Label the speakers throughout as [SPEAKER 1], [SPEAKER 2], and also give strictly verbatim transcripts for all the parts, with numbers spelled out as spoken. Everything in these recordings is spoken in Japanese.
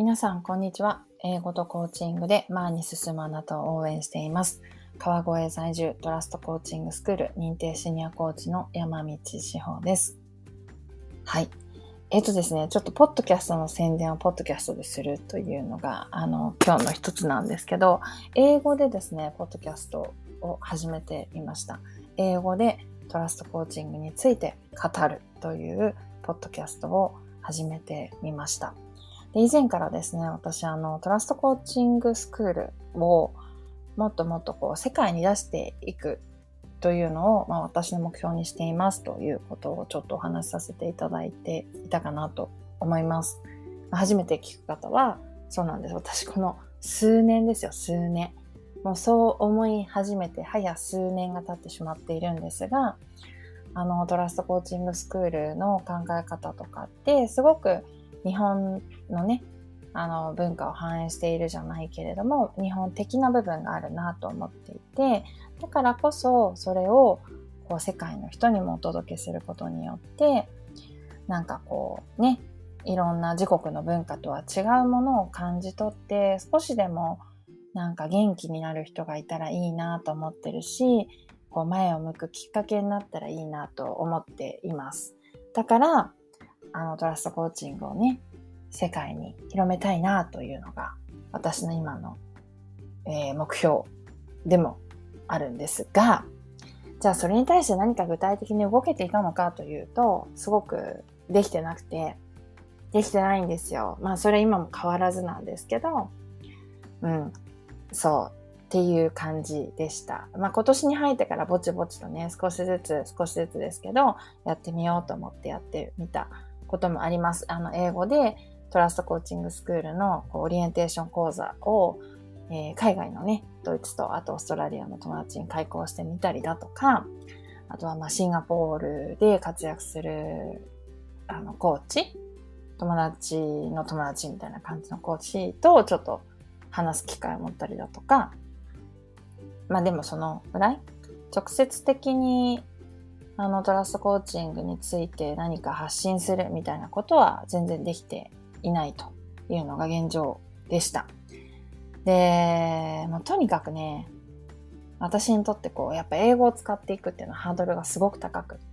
[SPEAKER 1] 皆さんこんにちは。英語とコーチングで前に進むあなたを応援しています。川越在住トラストコーチングスクール認定シニアコーチの山道志保です。はい。えっとですね、ちょっとポッドキャストの宣伝をポッドキャストでするというのが、あの、今日の一つなんですけど、英語でですね、ポッドキャストを始めてみました。英語でトラストコーチングについて語るというポッドキャストを始めてみました。で以前からですね、私あのトラストコーチングスクールをもっともっとこう世界に出していくというのを、まあ、私の目標にしていますということをちょっとお話しさせていただいていたかなと思います。初めて聞く方はそうなんです。私この数年ですよ、数年。もうそう思い始めて早数年が経ってしまっているんですが、あのトラストコーチングスクールの考え方とかってすごく日本のね、あの文化を反映しているじゃないけれども、日本的な部分があるなと思っていて、だからこそそれをこう世界の人にもお届けすることによって、なんかこうね、いろんな自国の文化とは違うものを感じ取って、少しでもなんか元気になる人がいたらいいなと思ってるし、こう前を向くきっかけになったらいいなと思っています。だからあのトラストコーチングをね、世界に広めたいなというのが私の今の、えー、目標でもあるんですが、じゃあそれに対して何か具体的に動けていたのかというと、すごくできてなくて、できてないんですよ。まあそれ今も変わらずなんですけど、うん、そうっていう感じでした。まあ今年に入ってからぼちぼちとね、少しずつ少しずつですけど、やってみようと思ってやってみたこともあります。あの英語でトラストコーチングスクールのこうオリエンテーション講座を、えー、海外のね、ドイツとあとオーストラリアの友達に開講してみたりだとか、あとはまあシンガポールで活躍するあのコーチ、友達の友達みたいな感じのコーチとちょっと話す機会を持ったりだとか、まあでもそのぐらい直接的にあのトラストコーチングについて何か発信するみたいなことは全然できていないというのが現状でした。で、まあ、とにかくね、私にとってこうやっぱ英語を使っていくっていうのはハードルがすごく高くって、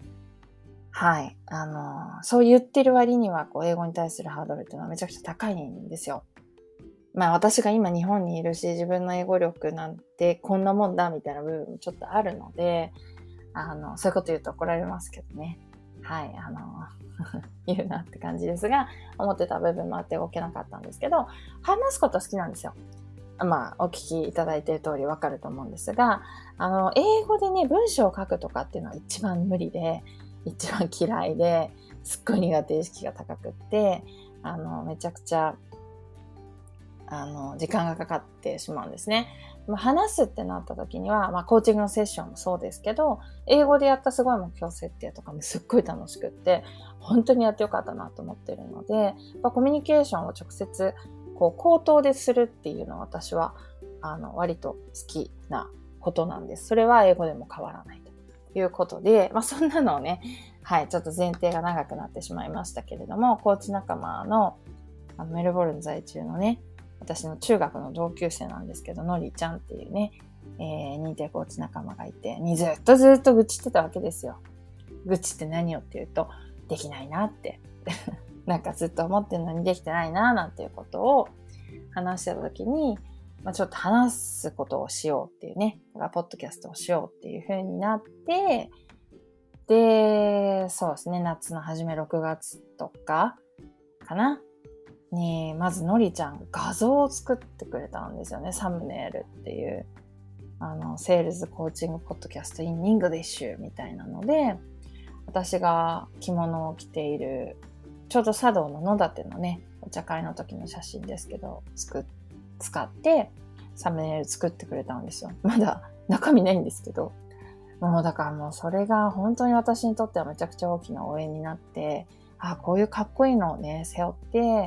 [SPEAKER 1] はい、あのそう言ってる割にはこう英語に対するハードルっていうのはめちゃくちゃ高いんですよ。まあ私が今日本にいるし、自分の英語力なんてこんなもんだみたいな部分もちょっとあるので、あの、そういうこと言うと怒られますけどね。はい、あの、言うなって感じですが、思ってた部分もあって動けなかったんですけど、話すこと好きなんですよ。まあ、お聞きいただいている通りわかると思うんですが、あの、英語でね、文章を書くとかっていうのは一番無理で、一番嫌いで、すっごい苦手意識が高くって、あの、めちゃくちゃ、あの、時間がかかってしまうんですね。話すってなった時には、まあ、コーチングのセッションもそうですけど、英語でやったすごい目標設定とかもすっごい楽しくって、本当にやってよかったなと思ってるので、やっぱコミュニケーションを直接、こう、口頭でするっていうのは私は、あの、割と好きなことなんです。それは英語でも変わらないということで、まあ、そんなのをね、はい、ちょっと前提が長くなってしまいましたけれども、コーチ仲間の、あのメルボルン在住のね、私の中学の同級生なんですけど、のりちゃんっていうね、えー、認定コーチ仲間がいて、にずっとずっと愚痴ってたわけですよ。愚痴って何よっていうと、できないなって。なんかずっと思ってるのにできてないななんていうことを話してた時に、まあ、ちょっと話すことをしようっていうね、だからポッドキャストをしようっていう風になって、で、そうですね、夏の初めろくがつとかかな。に、まずのりちゃんが画像を作ってくれたんですよね。サムネイルっていう、あの、セールズコーチングポッドキャストインイングリッシュみたいなので、私が着物を着ている、ちょうど茶道の野立のね、お茶会の時の写真ですけど、つく、使ってサムネイル作ってくれたんですよ。まだ中身ないんですけど。もうだからもうそれが本当に私にとってはめちゃくちゃ大きな応援になって、あ、こういうかっこいいのをね、背負って、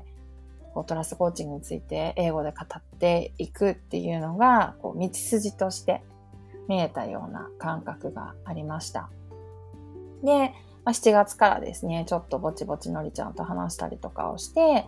[SPEAKER 1] トラストコーチングについて英語で語っていくっていうのがこう道筋として見えたような感覚がありました。で、まあ、しちがつからですね、ちょっとぼちぼちのりちゃんと話したりとかをして、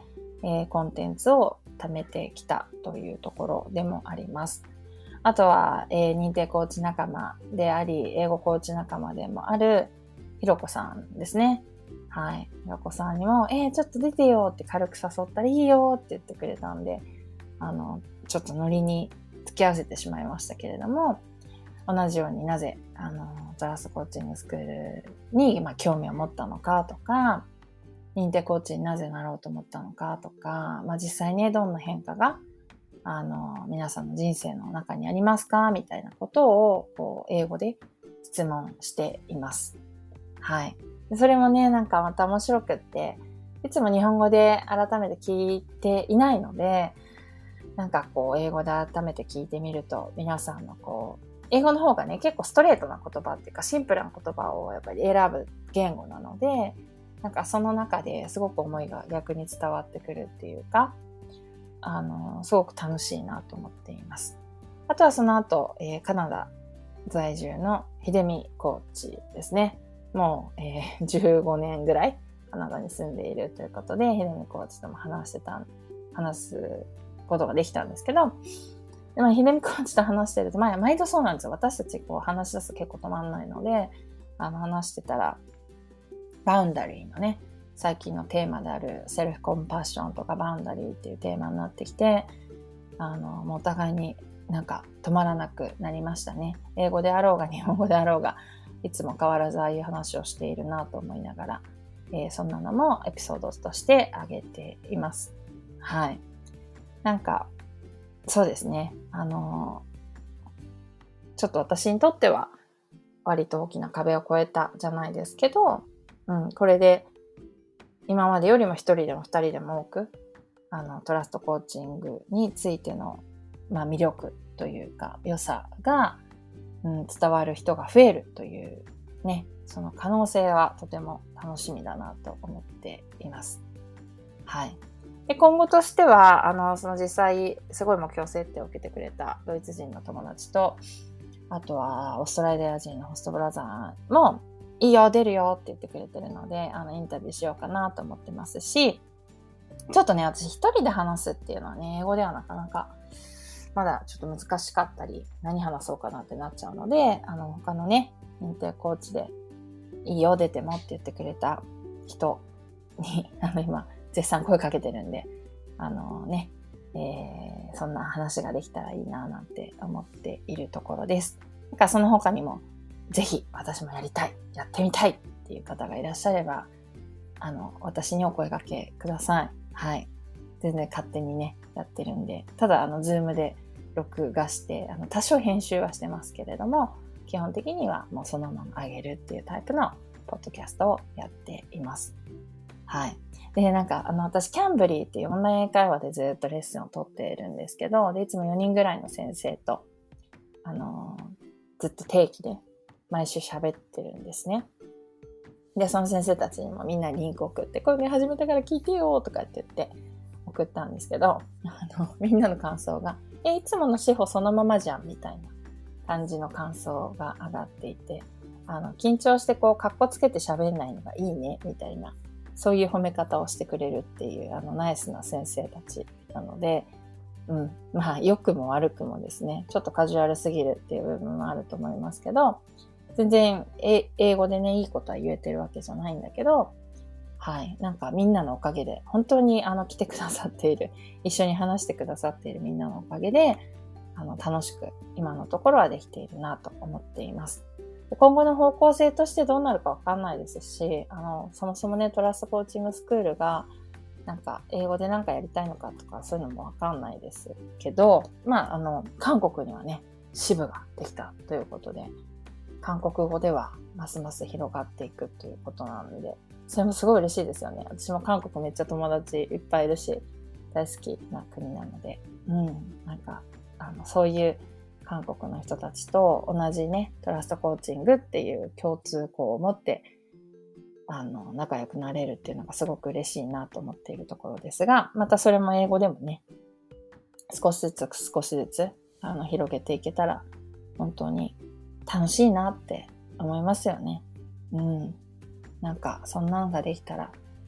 [SPEAKER 1] えー、コンテンツを貯めてきたというところでもあります。あとは、えー、認定コーチ仲間であり、英語コーチ仲間でもあるひろこさんですね。はい。ひろこさんにも、えー、ちょっと出てよって軽く誘ったらいいよって言ってくれたんで、あの、ちょっとノリに付き合わせてしまいましたけれども、同じようになぜ、あの、トラストコーチングスクールに、まあ、興味を持ったのかとか、認定コーチになぜなろうと思ったのかとか、まあ、実際にどんな変化が、あの、皆さんの人生の中にありますかみたいなことを、こう、英語で質問しています。はい。それもね、なんかまた面白くって、いつも日本語で改めて聞いていないので、なんかこう、英語で改めて聞いてみると、皆さんのこう、英語の方がね、結構ストレートな言葉っていうか、シンプルな言葉をやっぱり選ぶ言語なので、なんかその中ですごく思いが逆に伝わってくるっていうか、あの、すごく楽しいなと思っています。あとはその後、えー、カナダ在住の秀美コーチですね。もう、えー、じゅうごねんぐらいカナダに住んでいるということで、秀美コーチとも話してた、話すことができたんですけど、でも、秀美コーチと話してると、まあ、毎度そうなんですよ。私たちこう話し出すと結構止まんないので、あの話してたら、バウンダリーのね、最近のテーマであるセルフコンパッションとかバウンダリーっていうテーマになってきて、あの、もうお互いになんか止まらなくなりましたね。英語であろうが日本語であろうが、いつも変わらずああいう話をしているなと思いながら、えー、そんなのもエピソードとしてあげています。はい。なんか、そうですね。あのー、ちょっと私にとっては割と大きな壁を越えたじゃないですけど、うん、これで今までよりも一人でも二人でも多く、あの、トラストコーチングについての、まあ、魅力というか、良さが、うん、伝わる人が増えるというね、その可能性はとても楽しみだなと思っています。はい。で、今後としては、あの、その実際、すごい目標設定を受けてくれたドイツ人の友達と、あとは、オーストラリア人のホストブラザーも、いいよ、出るよって言ってくれてるので、あの、インタビューしようかなと思ってますし、ちょっとね、私一人で話すっていうのはね、英語ではなかなか、まだちょっと難しかったり、何話そうかなってなっちゃうので、あの、他のね、認定コーチで、いいよ、出てもって言ってくれた人に、あの、今、絶賛声かけてるんで、あのね、えー、そんな話ができたらいいななんて思っているところです。だからその他にも、ぜひ私もやりたい、やってみたいっていう方がいらっしゃれば、あの、私にお声掛けください。はい。全然勝手にね、やってるんで、ただ、あの、ズームで録画して、あの、多少編集はしてますけれども、基本的にはもうそのまま上げるっていうタイプのポッドキャストをやっています。はい。で、なんか、あの、私、キャンブリーっていうオンライン英会話でずっとレッスンを取っているんですけど、で、いつもよにんぐらいの先生と、あのー、ずっと定期で毎週喋ってるんですね。で、その先生たちにもみんなリンク送って、これね、始めたから聞いてよとかって言って送ったんですけど、あの、みんなの感想が、え、いつもの司法そのままじゃんみたいな感じの感想が上がっていて、あの、緊張してこう、カッコつけて喋んないのがいいね、みたいな、そういう褒め方をしてくれるっていう、あの、ナイスな先生たちなので、うん、まあ、良くも悪くもですね、ちょっとカジュアルすぎるっていう部分もあると思いますけど、全然英語でね、いいことは言えてるわけじゃないんだけど、はい。なんかみんなのおかげで、本当にあの来てくださっている、一緒に話してくださっているみんなのおかげで、あの楽しく今のところはできているなと思っています。今後の方向性としてどうなるかわかんないですし、あの、そもそもね、トラストコーチングスクールが、なんか英語で何かやりたいのかとかそういうのもわかんないですけど、まあ、あの、韓国にはね、支部ができたということで、韓国語ではますます広がっていくということなので、それもすごい嬉しいですよね。私も韓国めっちゃ友達いっぱいいるし、大好きな国なので、うん、なんか、あの、そういう韓国の人たちと同じね、トラストコーチングっていう共通項を持って、あの、仲良くなれるっていうのがすごく嬉しいなと思っているところですが、またそれも英語でもね、少しずつ少しずつ、あの、広げていけたら、本当に楽しいなって思いますよね。うん。なんか、そんなのができたら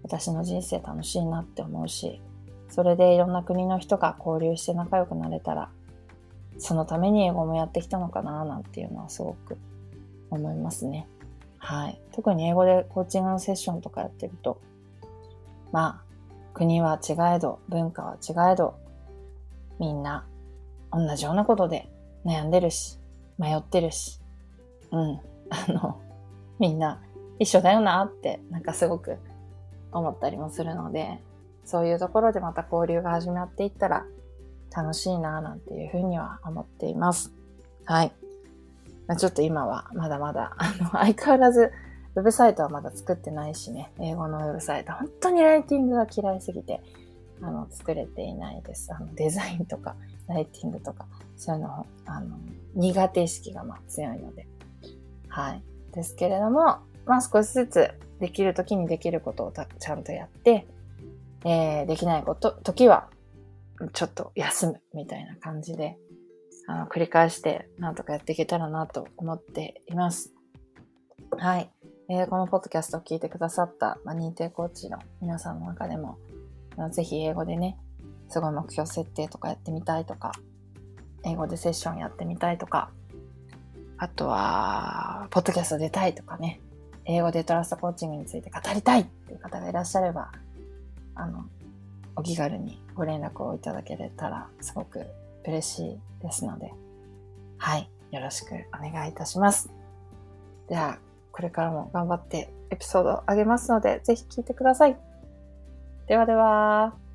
[SPEAKER 1] 私の人生楽しいなって思うし、それでいろんな国の人が交流して仲良くなれたら、そのために英語もやってきたのかななんていうのはすごく思いますね。はい。特に英語でコーチングのセッションとかやってると、まあ、国は違えど、文化は違えど、みんな同じようなことで悩んでるし、迷ってるし、うん、あの、みんな一緒だよなって、なんかすごく思ったりもするので、そういうところでまた交流が始まっていったら楽しいななんていうふうには思っています。はい。まあ、ちょっと今はまだまだ、あの、相変わらずウェブサイトはまだ作ってないしね、英語のウェブサイト、本当にライティングが嫌いすぎて、あの、作れていないです。あの、デザインとか、ライティングとか、そういうの、あの、苦手意識がまあ強いので。はい。ですけれども、まあ少しずつできるときにできることをちゃんとやって、えー、できないこと、時は、ちょっと休むみたいな感じで、あの、繰り返して、なんとかやっていけたらなと思っています。はい。えー、このポッドキャストを聞いてくださった、まあ、認定コーチの皆さんの中でも、ぜひ英語でね、すごい目標設定とかやってみたいとか、英語でセッションやってみたいとか、あとは、ポッドキャスト出たいとかね、英語でトラストコーチングについて語りたいっていう方がいらっしゃれば、あの、お気軽にご連絡をいただけたらすごく嬉しいですので、はい、よろしくお願いいたします。では、これからも頑張ってエピソードを上げますので、ぜひ聞いてください。ではでは。